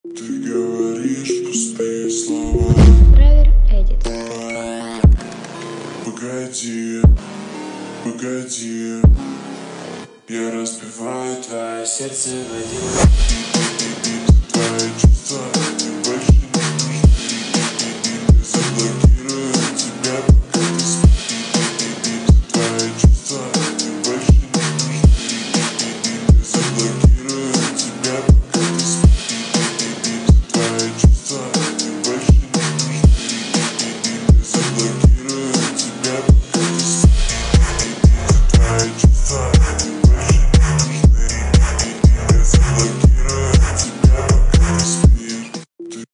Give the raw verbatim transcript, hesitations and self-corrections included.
Ты говоришь пустые слова. Бравер Эдит. Погоди, погоди, я разбиваю твое сердце в один. И, и, и, и твои чувства.